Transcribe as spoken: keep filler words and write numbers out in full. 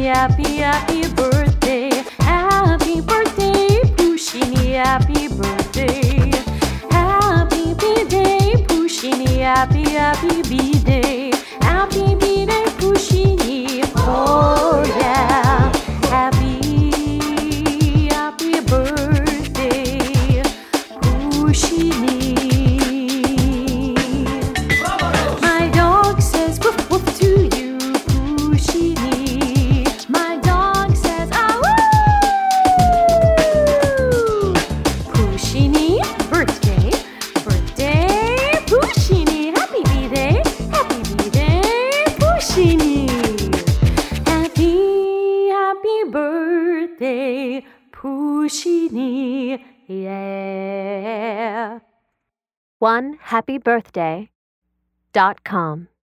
happy, happy birthday. Happy birthday, Pushini, happy birthday. Happy birthday, Pushini, happy, happy birthday. Happy birthday, Pushini, oh yeah. Happy, happy birthday, Pushini. My dog says woof woof to you, Pushini. My dog says ah woo. Pushini, birthday, birthday, Pushini. Happy birthday, happy birthday, Pushini. Happy, happy birthday, Pushini. Yeah. one happy birthday dot com